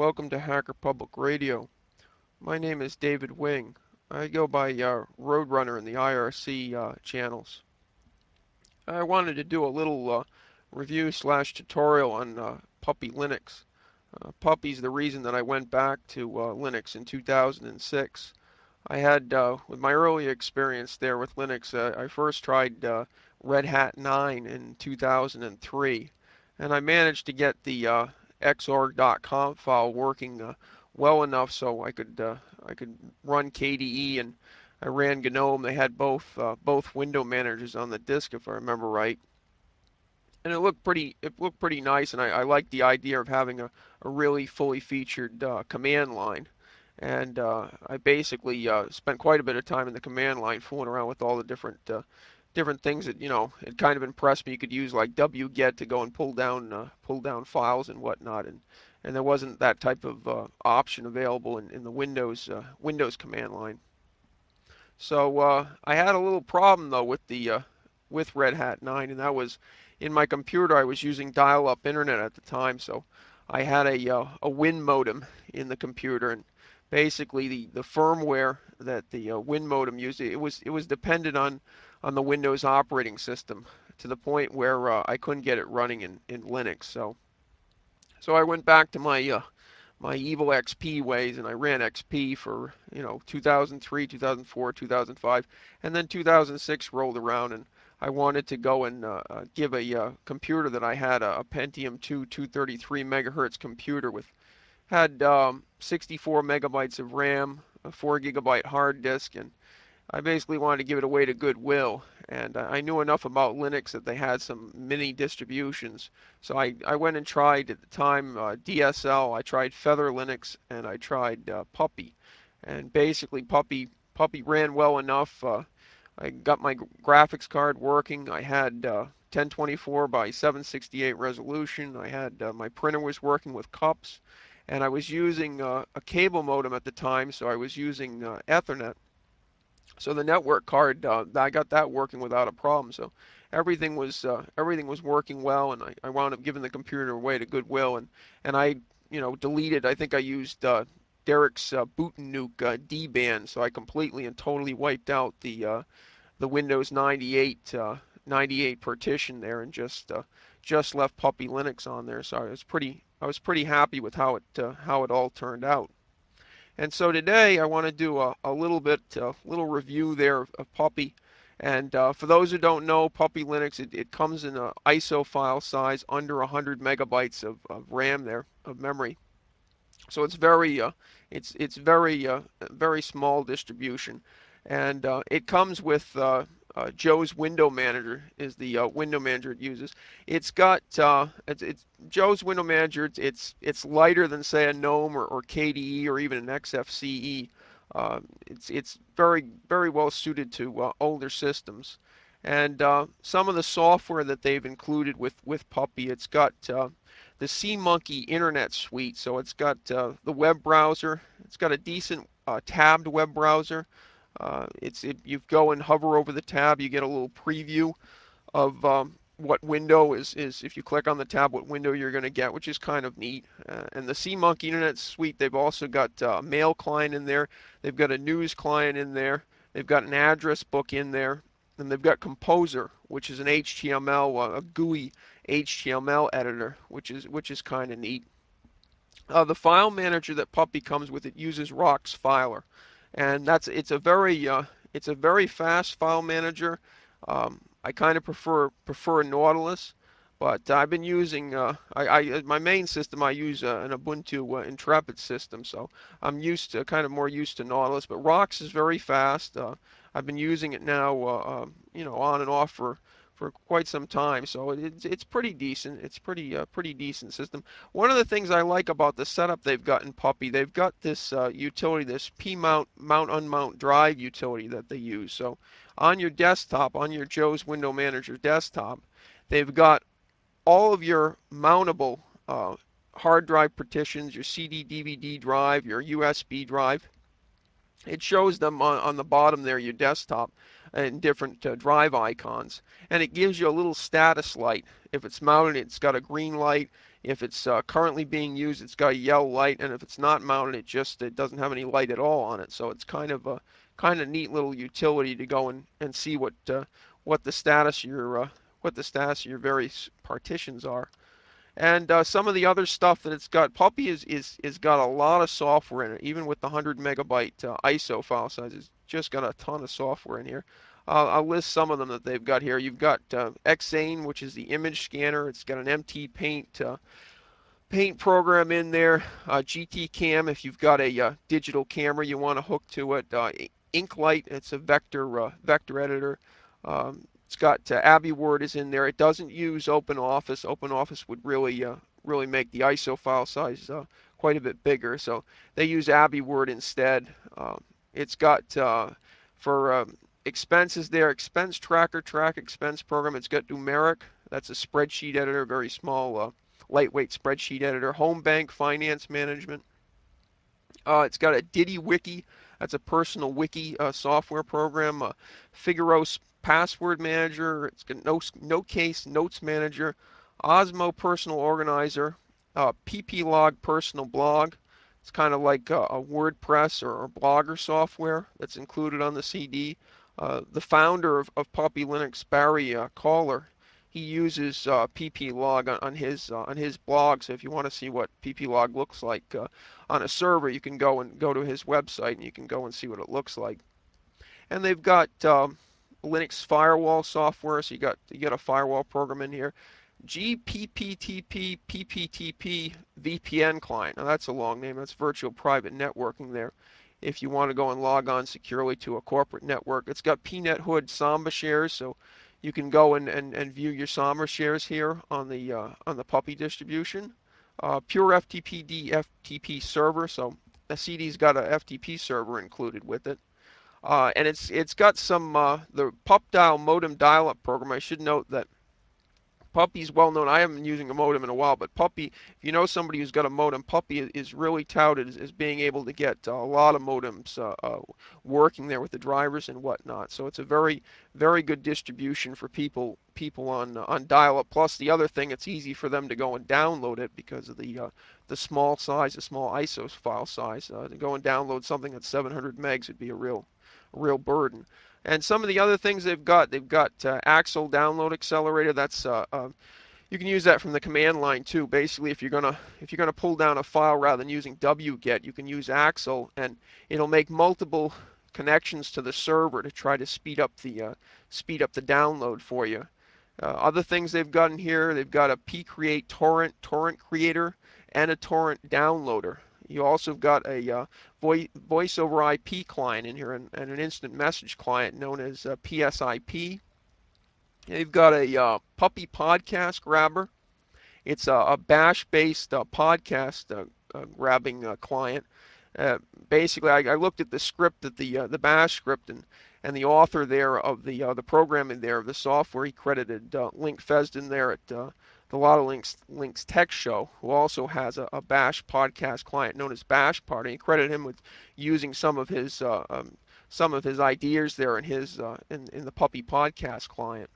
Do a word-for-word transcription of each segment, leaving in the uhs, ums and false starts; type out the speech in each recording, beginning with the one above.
welcome to Hacker Public Radio. My name is David Wing. I go by uh, Roadrunner in the I R C uh, channels. I wanted to do a little uh, review slash tutorial on uh, Puppy Linux. Uh, Puppy's the reason that I went back to uh, Linux in two thousand six. I had, uh, with my early experience there with Linux, uh, I first tried uh, Red Hat nine in two thousand three, and I managed to get the uh, xorg dot conf file working uh, well enough so I could uh, I could run K D E, and I ran GNOME. They had both uh, both window managers on the disk, if I remember right, and it looked pretty it looked pretty nice, and I, I liked the idea of having a, a really fully featured uh, command line. And uh, I basically uh, spent quite a bit of time in the command line fooling around with all the different uh, different things that you know it kind of impressed me. You could use like wget to go and pull down uh, pull down files and whatnot, and and there wasn't that type of uh, option available in, in the Windows uh, Windows command line. So uh, I had a little problem though with the uh, with Red Hat nine, and that was in my computer. I was using dial-up internet at the time, so I had a uh, a Win modem in the computer, and basically the, the firmware that the uh, Win modem used, it was it was dependent on on the Windows operating system to the point where uh, I couldn't get it running in, in Linux. So so I went back to my uh, my evil X P ways, and I ran X P for you know two thousand three, two thousand four, two thousand five, and then two thousand six rolled around, and I wanted to go and uh, uh, give a uh, computer that I had, a, a Pentium two two thirty-three megahertz computer with had um, sixty-four megabytes of RAM, a four gigabyte hard disk, and I basically wanted to give it away to Goodwill, and I knew enough about Linux that they had some mini distributions. So I, I went and tried at the time uh, D S L, I tried Feather Linux, and I tried uh, Puppy. And basically Puppy Puppy ran well enough. Uh, I got my graphics card working. I had uh, ten twenty-four by seven sixty-eight resolution. I had uh, my printer was working with cups, and I was using uh, a cable modem at the time, so I was using uh, Ethernet. So the network card, uh, I got that working without a problem. So everything was uh, everything was working well, and I, I wound up giving the computer away to Goodwill, and and I you know deleted. I think I used uh, Derek's uh, boot and nuke uh, D-ban, so I completely and totally wiped out the uh, the Windows ninety-eight uh, ninety-eight partition there, and just uh, just left Puppy Linux on there. So I was pretty I was pretty happy with how it uh, how it all turned out. And so today I want to do a, a little bit, a little review there of, of Puppy. And uh, for those who don't know, Puppy Linux, it, it comes in an I S O file size under one hundred megabytes of, of RAM there, of memory. So it's very, uh, it's it's very, uh, very small distribution, and uh, it comes with uh, uh, Joe's Window Manager is the uh, window manager it uses. It's got uh, it's, it's Joe's Window Manager. It's it's it's lighter than say a GNOME or, or K D E or even an X F C E. Uh, it's it's very very well suited to uh, older systems, and uh, some of the software that they've included with with Puppy, it's got uh, the SeaMonkey Internet Suite. So it's got uh, the web browser. It's got a decent uh, tabbed web browser. Uh, it's it, you go and hover over the tab, you get a little preview of um, what window is, is if you click on the tab, what window you're going to get, which is kind of neat. Uh, and the SeaMonkey Internet Suite, they've also got uh, a mail client in there. They've got a news client in there. They've got an address book in there. And they've got Composer, which is an H T M L, uh, a G U I H T M L editor, which is which is kind of neat. Uh, the file manager that Puppy comes with, it uses RoxFiler, and that's it's a very uh, it's a very fast file manager. Um, I kind of prefer prefer Nautilus, but I've been using uh, I, I my main system I use uh, an Ubuntu uh, Intrepid system, so I'm used to kind of more used to Nautilus. But Rox is very fast. Uh, I've been using it now, uh, um, you know, on and off for for quite some time, so it's it's pretty decent. It's pretty uh, pretty decent system. One of the things I like about the setup they've got in Puppy, they've got this uh, utility, this P-mount mount unmount drive utility that they use. So on your desktop, on your Joe's Window Manager desktop, they've got all of your mountable uh, hard drive partitions, your C D, D V D drive, your U S B drive, It shows them on, on the bottom there, your desktop, and different uh, drive icons. And it gives you a little status light. If it's mounted, it's got a green light. If it's uh, currently being used, it's got a yellow light. And if it's not mounted, it just it doesn't have any light at all on it. So it's kind of a kind of neat little utility to go and, and see what uh, what the status of your uh, what the status of your various partitions are. And uh, some of the other stuff that it's got, Puppy is, is is got a lot of software in it, even with the one hundred megabyte uh, I S O file size. It's just got a ton of software in here. Uh, I'll list some of them that they've got here. You've got uh, Xane, which is the image scanner. It's got an M T Paint uh, paint program in there. Uh, G T Cam, if you've got a uh, digital camera you want to hook to it. Uh, Inklight, it's a vector uh, vector editor. Um, it's got uh, AbiWord is in there. It doesn't use OpenOffice. OpenOffice would really uh, really make the I S O file size uh, quite a bit bigger. So they use AbiWord instead. Um, it's got uh, for um, expenses there, expense tracker, track expense program. It's got Numeric. That's a spreadsheet editor, very small, uh, lightweight spreadsheet editor. Home Bank Finance Management. Uh, it's got a Diddy Wiki. That's a personal wiki uh, software program. Uh, Figaro Password Manager. It's got no, Notecase Notes Manager. Osmo Personal Organizer. Uh, P P Log Personal Blog. It's kind of like a, a WordPress or, or Blogger software that's included on the C D. Uh, the founder of, of Puppy Linux, Barry uh, Kohler, he uses uh, P P Log on, on his uh, on his blog. So if you want to see what P P Log looks like, uh, on a server, you can go and go to his website and you can go and see what it looks like. And they've got um, Linux firewall software, so you got you got a firewall program in here. G P P T P P P T P V P N client. Now that's a long name. That's virtual private networking there. If you want to go and log on securely to a corporate network, it's got P Net Hood Samba shares, so you can go and, and, and view your Samba shares here on the uh, on the Puppy distribution. Uh, pure F T P D F T P server, so the C D's got a F T P server included with it. Uh, and it's it's got some uh, the PupDial modem dial-up program. I should note that Puppy's well known. I haven't been using a modem in a while, but Puppy, if you know somebody who's got a modem, Puppy is really touted as, as being able to get uh, a lot of modems uh, uh, working there with the drivers and whatnot. So it's a very, very good distribution for people people on uh, on dial-up. Plus, the other thing, it's easy for them to go and download it because of the uh, the small size, the small I S O file size. Uh, to go and download something that's seven hundred megs would be a real, a real burden. And some of the other things they've got, they've got uh, Axle Download Accelerator. That's uh, uh, you can use that from the command line too. Basically, if you're gonna if you're gonna pull down a file rather than using wget, you can use Axle, and it'll make multiple connections to the server to try to speed up the uh, speed up the download for you. Uh, other things they've got in here, they've got a pcreate torrent torrent creator and a torrent downloader. You also got a uh, voice, voice over I P client in here and, and an instant message client known as uh, P S I P. They've got a uh, Puppy podcast grabber. It's a, a Bash-based uh, podcast uh, uh, grabbing uh, client. Uh, basically, I, I looked at the script, at the uh, the Bash script, and and the author there of the uh, the programming there of the software, he credited uh, Link Fesden there at uh, the Lot of Links Links Tech Show, who also has a, a Bash podcast client known as Bash Party. He credited him with using some of his uh, um, some of his ideas there in his uh, in in the Puppy podcast client.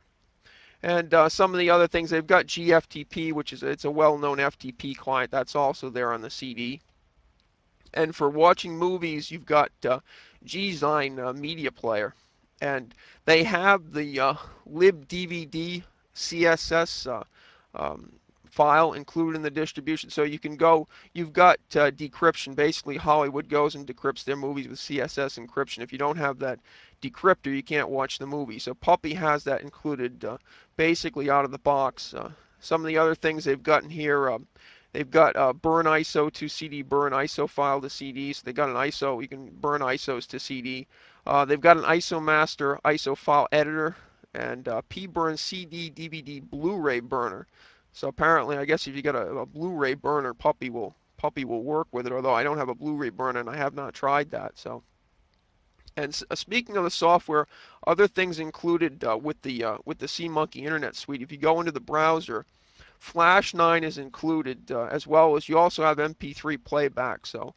And uh, some of the other things, they've got G F T P, which is it's a well-known F T P client. That's also there on the C D. And for watching movies, you've got uh, Gzine uh, Media Player. And they have the uh, libdvd C S S uh, um, file included in the distribution. So you can go, you've got uh, decryption. Basically, Hollywood goes and decrypts their movies with C S S encryption. If you don't have that decryptor, you can't watch the movie. So Puppy has that included uh, basically out of the box. Uh, some of the other things they've gotten here, uh, they've got uh, burn I S O to C D, burn I S O file to C D. So they got an I S O, you can burn I S Os to C D. Uh, they've got an I S O master I S O file editor and uh, pburn C D D V D Blu-ray burner. So apparently, I guess if you got a, a Blu-ray burner, Puppy will Puppy will work with it. Although I don't have a Blu-ray burner and I have not tried that. So, and uh, speaking of the software, other things included uh, with the uh, with the SeaMonkey Internet Suite. If you go into the browser, Flash nine is included uh, as well as you also have M P three playback. So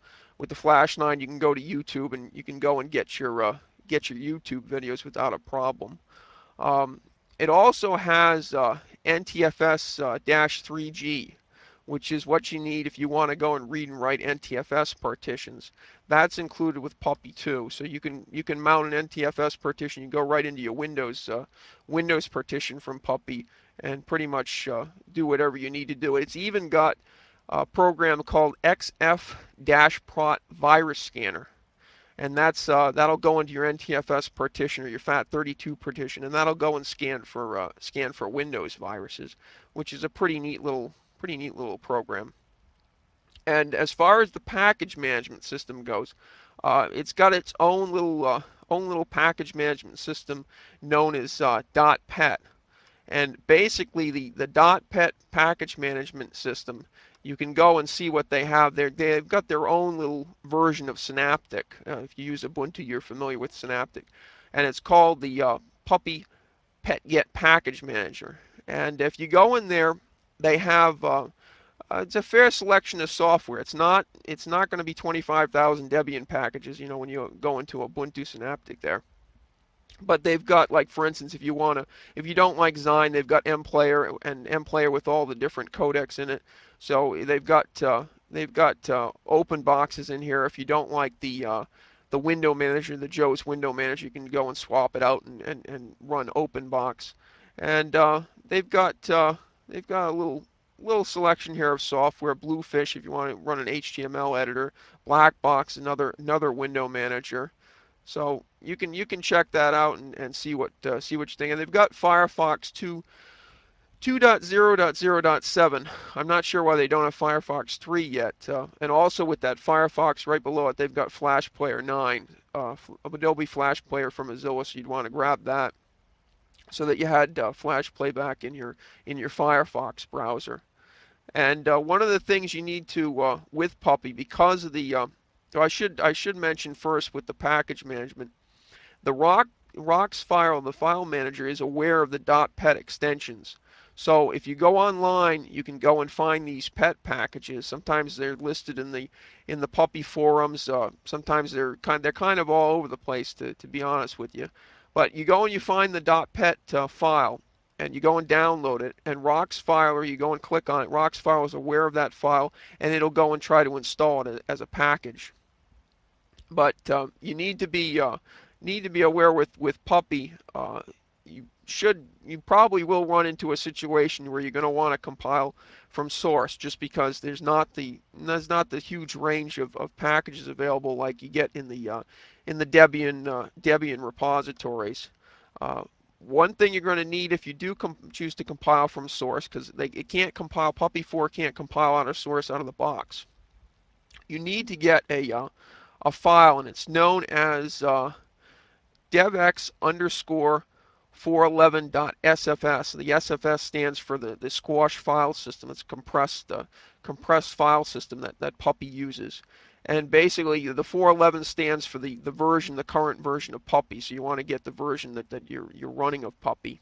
with the Flash nine, you can go to YouTube and you can go and get your uh, get your YouTube videos without a problem. Um, it also has uh, N T F S three G, which is what you need if you want to go and read and write N T F S partitions. That's included with Puppy too. So you can you can mount an N T F S partition. You go right into your Windows uh, Windows partition from Puppy and pretty much uh, do whatever you need to do. It's even got a program called X F-Prot Virus Scanner, and that's uh, that'll go into your N T F S partition or your FAT thirty-two partition, and that'll go and scan for uh, scan for Windows viruses, which is a pretty neat little pretty neat little program. And as far as the package management system goes, uh, it's got its own little uh, own little package management system known as uh, .pet. And basically, the, the .pet package management system, you can go and see what they have there. They've got their own little version of Synaptic. Uh, if you use Ubuntu, you're familiar with Synaptic. And it's called the uh, Puppy PetGet Package Manager. And if you go in there, they have uh, uh, it's a fair selection of software. It's not it's not going to be twenty-five thousand Debian packages, you know, when you go into Ubuntu Synaptic there. But they've got, like, for instance, if you want to, if you don't like Xine, they've got MPlayer and MPlayer with all the different codecs in it. So they've got uh, they've got uh, open boxes in here. If you don't like the uh, the window manager, the Joe's window manager, you can go and swap it out and, and, and run open box. And uh, they've got uh, they've got a little little selection here of software. Bluefish, if you want to run an H T M L editor. Blackbox, another another window manager. So you can you can check that out and, and see what uh, see what you think. And they've got Firefox two 2.0.0.7. I'm not sure why they don't have Firefox three yet. Uh, and also with that Firefox right below it, they've got Flash Player nine, uh, Adobe Flash Player from Mozilla. So you'd want to grab that so that you had uh, Flash playback in your in your Firefox browser. And uh, one of the things you need to uh, with Puppy because of the uh, I should I should mention first with the package management. The Rock, Rocks file, the file manager, is aware of the .pet extensions. So if you go online, you can go and find these pet packages. Sometimes they're listed in the in the puppy forums. Uh, sometimes they're kind they're kind of all over the place, to, to be honest with you. But you go and you find the .pet uh, file, and you go and download it. And Rocks file, or you go and click on it. Rocks file is aware of that file, and it'll go and try to install it as a package. But uh, you need to be uh, need to be aware with with Puppy. Uh, you should you probably will run into a situation where you're going to want to compile from source, just because there's not the there's not the huge range of, of packages available like you get in the uh, in the Debian uh, Debian repositories. Uh, One thing you're going to need if you do choose to compile from source, because it can't compile, Puppy four can't compile out of source out of the box. You need to get a uh, a file, and it's known as uh, devx underscore four eleven.sfs. The S F S stands for the, the squash file system. It's compressed uh, compressed file system that, that Puppy uses. And basically, the four eleven stands for the, the version, the current version of Puppy. So you want to get the version that, that you're, you're running of Puppy.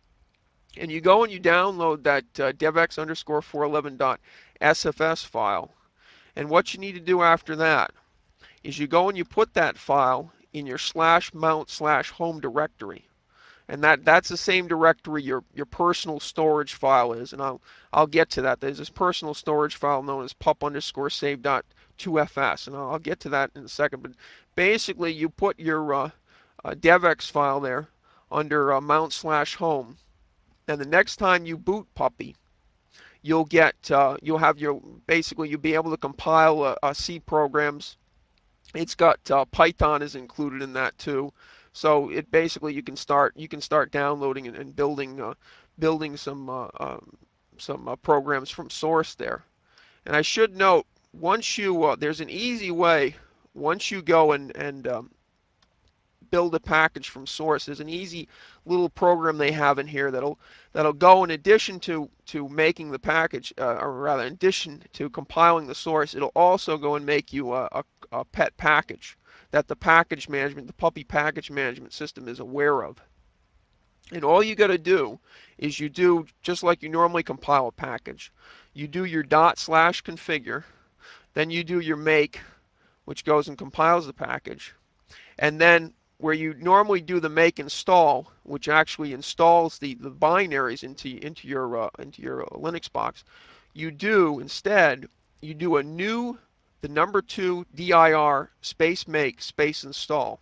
And you go and you download that uh, devx underscore four eleven.sfs file. And what you need to do after that is you go and you put that file in your slash mount slash home directory. And that, that's the same directory your, your personal storage file is. And I'll, I'll get to that. There's this personal storage file known as pup underscore save dot two f s. And I'll, I'll get to that in a second. But basically, you put your uh, uh, devx file there under uh, mount slash home. And the next time you boot Puppy, you'll get, uh, you'll have your, basically, you'll be able to compile uh, uh, C programs. It's got uh, Python is included in that too, so it basically you can start you can start downloading and, and building uh, building some uh, um, some uh, programs from source there. And I should note, once you uh, there's an easy way. Once you go and and um, build a package from source, there's an easy little program they have in here that'll that'll go in addition to to making the package, uh, or rather in addition to compiling the source, it'll also go and make you a, a, a pet package that the package management, the Puppy package management system is aware of. And all you got to do is you do just like you normally compile a package. You do your dot slash configure, then you do your make which goes and compiles the package. And then where you normally do the make install, which actually installs the, the binaries into into your uh, into your uh, Linux box, you do instead you do a new the number two dir space make space install.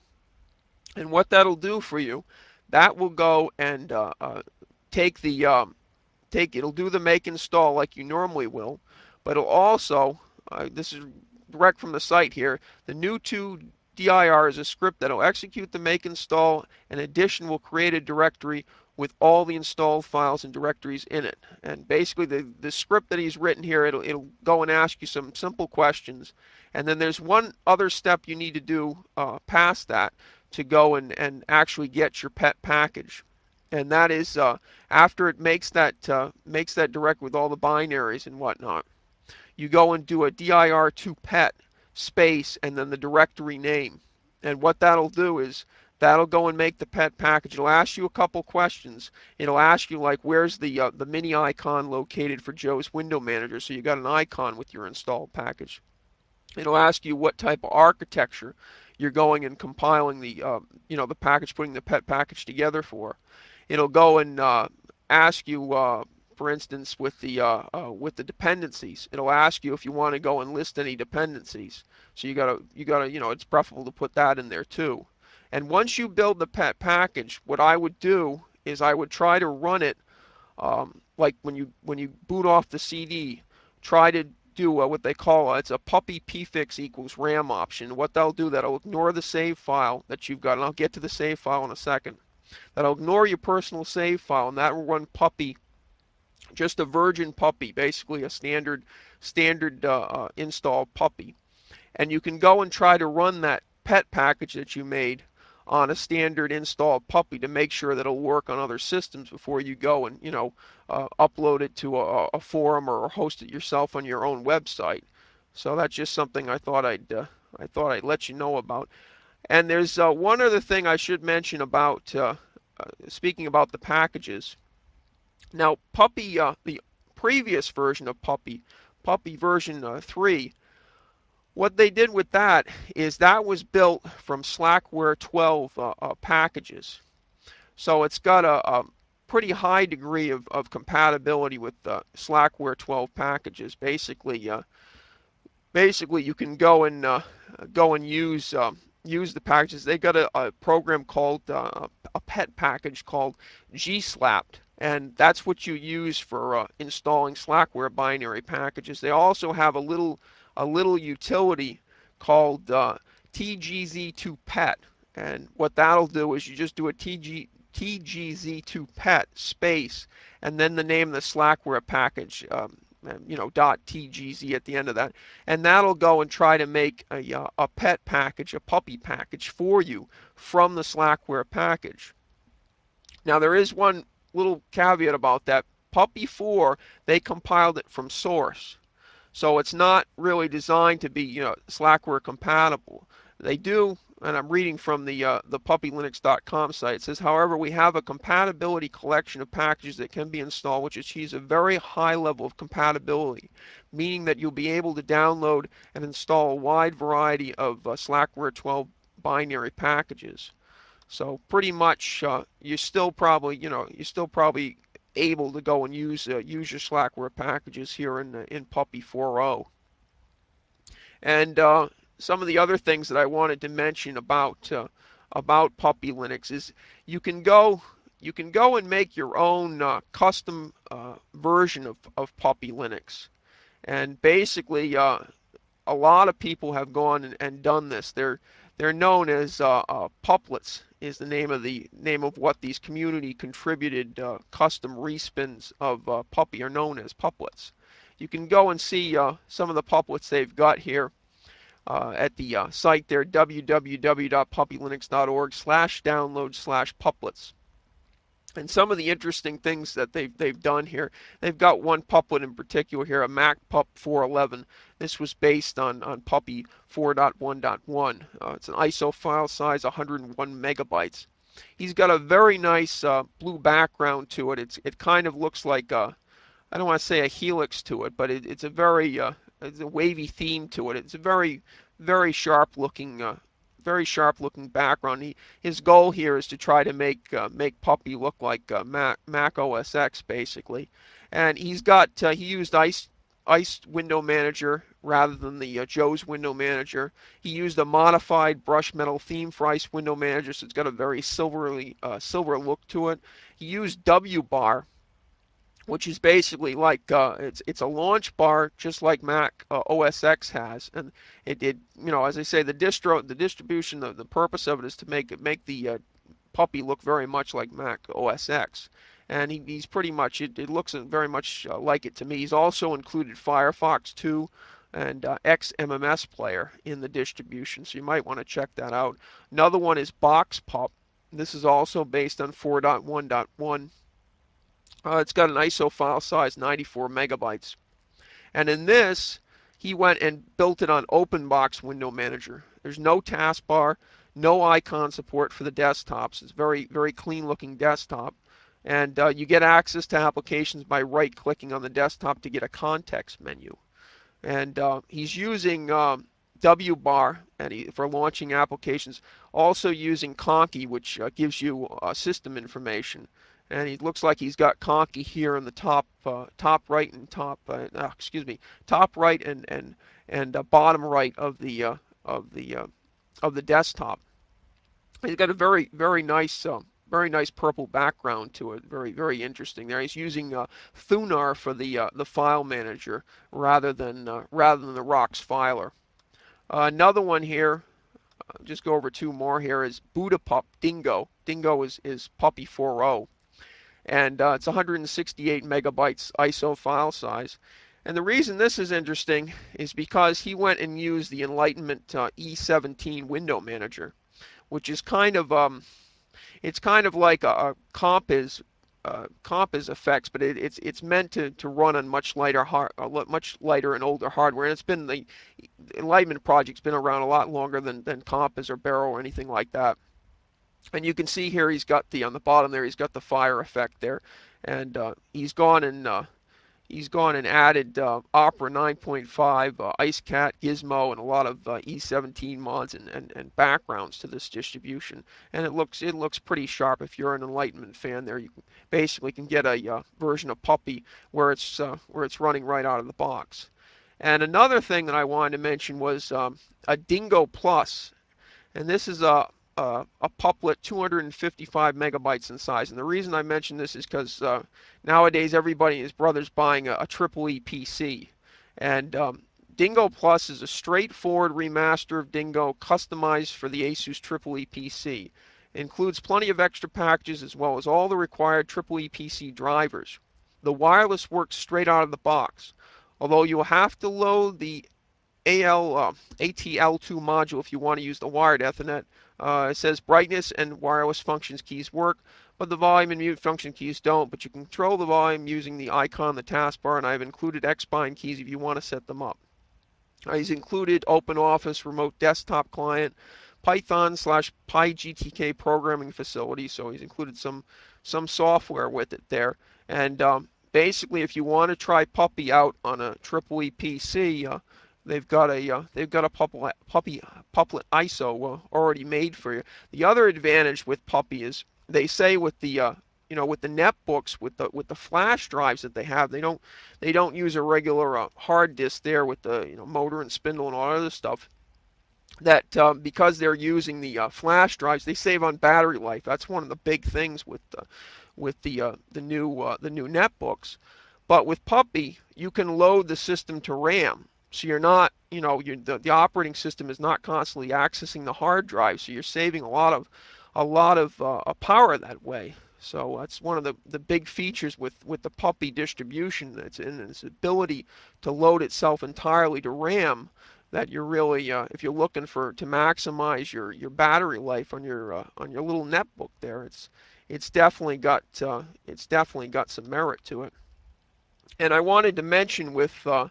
And what that'll do for you, that will go and uh, uh, take the um, take it'll do the make install like you normally will, but it'll also uh, this is direct from the site here. The new two dir is a script that'll execute the make install. In addition, will create a directory with all the installed files and directories in it. And basically, the the script that he's written here, it'll it'll go and ask you some simple questions, and then there's one other step you need to do uh, past that to go and and actually get your pet package, and that is uh, after it makes that uh, makes that direct with all the binaries and whatnot, you go and do a dir to pet space and then the directory name. And what that'll do is that'll go and make the pet package. It'll ask you a couple questions. It'll ask you like where's the uh, the mini icon located for Joe's window manager, so you got an icon with your installed package. It'll ask you what type of architecture you're going and compiling the uh, you know the package, putting the pet package together for. It'll go and uh, ask you, uh, for instance, with the uh, uh, with the dependencies. It'll ask you if you want to go and list any dependencies. So you gotta you gotta you know it's preferable to put that in there too. And once you build the pet package, what I would do is I would try to run it um, like when you when you boot off the C D, try to do uh, what they call uh, it's a puppy pfix equals RAM option. What they'll do, that'll ignore the save file that you've got, and I'll get to the save file in a second. That'll ignore your personal save file, and that will run puppy, just a virgin puppy, basically a standard standard uh, uh, install puppy. And you can go and try to run that pet package that you made on a standard installed puppy to make sure that it'll work on other systems before you go and you know uh, upload it to a, a forum or host it yourself on your own website. So that's just something I thought I'd uh, I thought I'd let you know about. And there's uh, one other thing I should mention about uh, uh, speaking about the packages. Now, Puppy, uh, the previous version of Puppy, Puppy version uh, three, what they did with that is that was built from Slackware twelve uh, uh, packages. So it's got a, a pretty high degree of, of compatibility with uh, Slackware twelve packages. Basically, uh, basically you can go and uh, go and use um, use the packages. They got a, a program called uh, a pet package called gslapt, and that's what you use for uh, installing Slackware binary packages. They also have a little a little utility called uh, T G Z two pet, and what that'll do is you just do a T G T G Z two pet space and then the name of the Slackware package, um, you know, .tgz at the end of that, and that'll go and try to make a, uh, a pet package, a puppy package for you from the Slackware package. Now there is one little caveat about that. Puppy four, they compiled it from source. So it's not really designed to be, you know, Slackware compatible. They do, and I'm reading from the uh, the puppy linux dot com site. It says, however, we have a compatibility collection of packages that can be installed, which achieves a very high level of compatibility, meaning that you'll be able to download and install a wide variety of uh, Slackware twelve binary packages. So pretty much, uh, you're still probably, you know, you're still probably able to go and use uh, use your Slackware packages here in uh, in Puppy four point oh. And uh, some of the other things that I wanted to mention about uh, about Puppy Linux is you can go you can go and make your own uh, custom uh, version of, of Puppy Linux. And basically, uh, a lot of people have gone and, and done this. They're they're known as uh, uh, Puplets is the name of the name of what these community contributed uh, custom respins of uh, Puppy are known as Puplets. You can go and see uh, some of the Puplets they've got here uh, at the uh, site there, w w w dot puppy linux dot org slash download slash puplets. And some of the interesting things that they've they've done here, they've got one Puplet in particular here, a MacPup four eleven. This was based on on Puppy four point one point one. Uh, it's an I S O file size one hundred one megabytes. He's got a very nice uh, blue background to it. It's it kind of looks like a, I don't want to say a helix to it, but it, it's a very uh, it's a wavy theme to it. It's a very, very sharp looking, uh, very sharp looking background. He, his goal here is to try to make uh, make Puppy look like uh, Mac, Mac O S X basically, and he's got uh, he used Ice Ice Window Manager rather than the uh, Joe's Window Manager. He used a modified brush metal theme for Ice Window Manager, so it's got a very silvery uh, silver look to it. He used W bar, which is basically like uh, it's it's a launch bar just like Mac uh, O S X has, and it, it you know as I say the distro the distribution the, the purpose of it is to make it make the uh, Puppy look very much like Mac O S X, and he, he's pretty much it, it looks very much uh, like it to me. He's also included Firefox two and uh, X M M S player in the distribution, so you might want to check that out. Another one is BoxPup. This is also based on four point one point one. Uh, it's got an I S O file size ninety-four megabytes. And in this, he went and built it on OpenBox Window Manager. There's no taskbar, no icon support for the desktops. It's very, very clean looking desktop. And uh, you get access to applications by right clicking on the desktop to get a context menu. And uh, he's using um, W bar and he, for launching applications, also using Conky, which uh, gives you uh, system information. And he looks like he's got Conky here in the top, uh, top right and top, uh, uh, excuse me, top right and and and uh, bottom right of the uh, of the uh, of the desktop. He's got a very very nice. Uh, very nice purple background to it. Very, very interesting. There, he's using uh, Thunar for the uh, the file manager rather than uh, rather than the ROX filer. Uh, another one here, uh, just go over two more here, is Budapup Dingo. Dingo is, is Puppy four point oh, and uh, it's one hundred sixty-eight megabytes I S O file size. And the reason this is interesting is because he went and used the Enlightenment uh, E seventeen window manager, which is kind of um, it's kind of like a, a Compiz uh, Compiz effects, but it, it's it's meant to, to run on much lighter hard, uh, much lighter and older hardware. And it's been the Enlightenment project's been around a lot longer than than Compiz or Barrow or anything like that. And you can see here he's got the on the bottom there he's got the fire effect there, and uh, he's gone and uh, he's gone and added uh, Opera nine point five, uh, IceCat, Gizmo, and a lot of uh, E seventeen mods and, and, and backgrounds to this distribution. And it looks it looks pretty sharp. If you're an Enlightenment fan, there you basically can get a uh, version of Puppy where it's uh, where it's running right out of the box. And another thing that I wanted to mention was um, a Dingo Plus, and this is a a, a Puplet two hundred fifty-five megabytes in size. And the reason I mention this is because uh, nowadays everybody and his brother's buying a, a triple E P C. And um, Dingo Plus is a straightforward remaster of Dingo customized for the Asus triple E P C. It includes plenty of extra packages as well as all the required triple E P C drivers. The wireless works straight out of the box, although you'll have to load the A L, uh, A T L two module if you want to use the wired Ethernet. Uh, it says brightness and wireless functions keys work, but the volume and mute function keys don't. But you can control the volume using the icon on the taskbar, and I've included X-Bind keys if you want to set them up. Uh, he's included OpenOffice remote desktop client, Python slash PyGTK programming facility. So he's included some some software with it there. And um, basically, if you want to try Puppy out on a triple E P C, uh, they've got a uh, they've got a Puppy Puppy Pupplet I S O uh, already made for you. The other advantage with Puppy is they say with the uh, you know with the netbooks with the with the flash drives that they have, they don't they don't use a regular uh, hard disk there with the you know motor and spindle and all that other stuff. That um, because they're using the uh, flash drives, they save on battery life. That's one of the big things with the with the uh, the new uh, the new netbooks. But with Puppy, you can load the system to RAM, so you're not you know you the, the operating system is not constantly accessing the hard drive, so you're saving a lot of a lot of uh, power that way. So that's one of the, the big features with, with the Puppy distribution. It's in its ability to load itself entirely to RAM. That you're really, uh, if you're looking for to maximize your, your battery life on your uh, on your little netbook there, it's it's definitely got uh, it's definitely got some merit to it. And I wanted to mention with uh,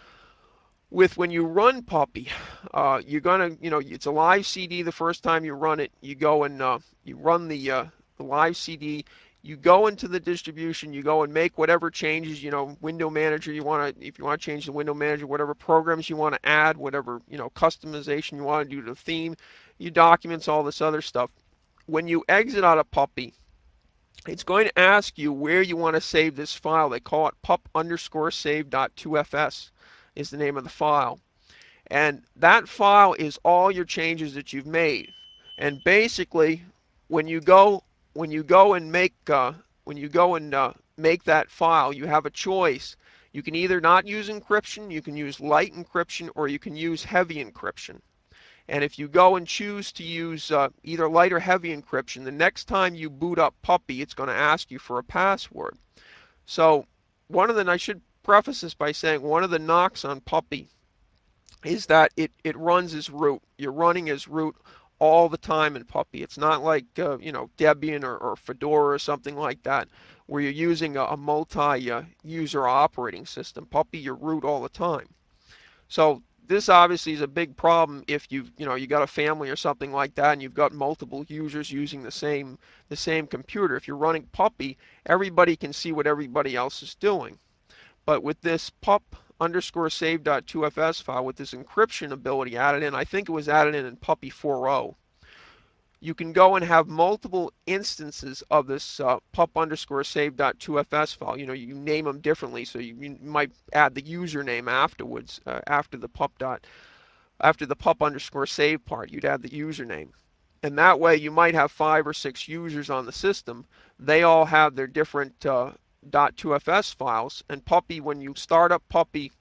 with when you run Puppy, uh, you're gonna, you know, it's a live C D the first time you run it. You go and uh, you run the, uh, the live C D. You go into the distribution, you go and make whatever changes, you know, window manager you want to, if you want to change the window manager, whatever programs you want to add, whatever, you know, customization you want to do to the theme, you documents, all this other stuff. When you exit out of Puppy, it's going to ask you where you want to save this file. They call it pup underscore save dot two F S is the name of the file. And that file is all your changes that you've made. And basically, when you go when you go and make uh, when you go and uh, make that file, you have a choice. You can either not use encryption, you can use light encryption, or you can use heavy encryption. And if you go and choose to use uh, either light or heavy encryption, the next time you boot up Puppy, it's going to ask you for a password. So one of the I should preface this by saying one of the knocks on Puppy is that it, it runs as root. You're running as root all the time in Puppy. It's not like uh, you know Debian or, or Fedora or something like that, where you're using a, a multi-user uh, operating system. Puppy, you're root all the time. So this obviously is a big problem if you've you know you got a family or something like that, and you've got multiple users using the same the same computer. If you're running Puppy, everybody can see what everybody else is doing. But with this pup underscore save dot two F S file, with this encryption ability added in, I think it was added in in Puppy four point oh, you can go and have multiple instances of this uh, pup underscore save dot two F S file. You know, you name them differently, so you, you might add the username afterwards, uh, after the pup dot, after the pup underscore save part, you'd add the username. And that way you might have five or six users on the system. They all have their different uh, .2fs files, and Puppy, when you start up Puppy,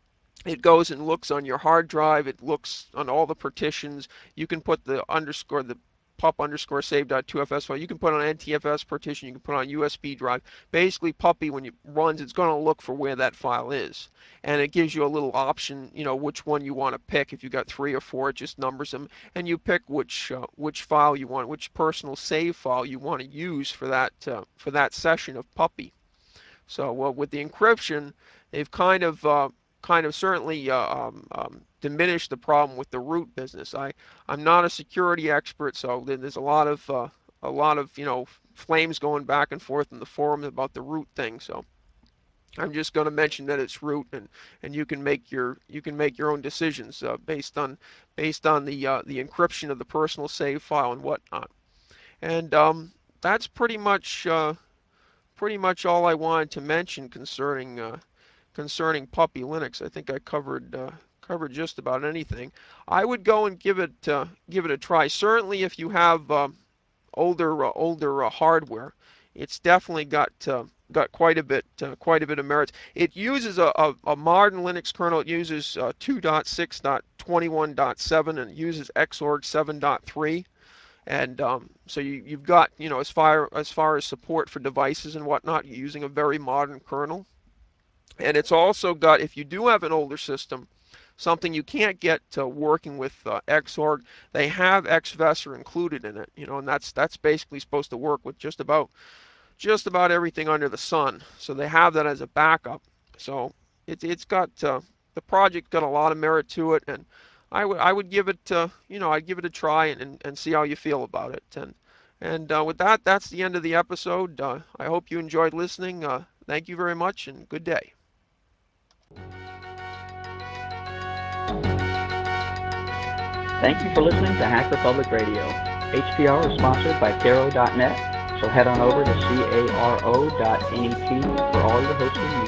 it goes and looks on your hard drive. It looks on all the partitions. You can put the underscore, the pup underscore save dot two F S file. You can put on N T F S partition. You can put on U S B drive. Basically, Puppy, when it runs, it's going to look for where that file is. And it gives you a little option, you know, which one you want to pick. If you got three or four, it just numbers them. And you pick which uh, which file you want, which personal save file you want to use for that, uh, for that session of Puppy. So well, with the encryption, they've kind of uh, kind of certainly uh, um, um, diminished the problem with the root business. I I'm not a security expert, so there's a lot of uh, a lot of you know flames going back and forth in the forum about the root thing. So I'm just going to mention that it's root, and and you can make your you can make your own decisions uh, based on based on the uh, the encryption of the personal save file and whatnot. And um, that's pretty much. Uh, pretty much all I wanted to mention concerning uh, concerning Puppy Linux. I think I covered uh, covered just about anything. I would go and give it uh, give it a try. Certainly, if you have uh, older uh, older uh, hardware, it's definitely got uh, got quite a bit uh, quite a bit of merits. It uses a, a, a modern Linux kernel. It uses uh, two point six point twenty-one point seven and it uses Xorg seven point three. And um, so you, you've got, you know, as far as far as support for devices and whatnot, you're using a very modern kernel. And it's also got, if you do have an older system, something you can't get uh, working with uh, Xorg, they have Xvesor included in it, you know, and that's that's basically supposed to work with just about just about everything under the sun. So they have that as a backup. So it, it's got uh, the project got a lot of merit to it, and I would I would give it uh, you know I'd give it a try and, and, and see how you feel about it. And and uh, with that, that's the end of the episode. Uh, I hope you enjoyed listening. Uh, thank you very much, and good day. Thank you for listening to Hacker Public Radio. H P R is sponsored by Caro dot net, so head on over to caro dot net for all your hosting needs.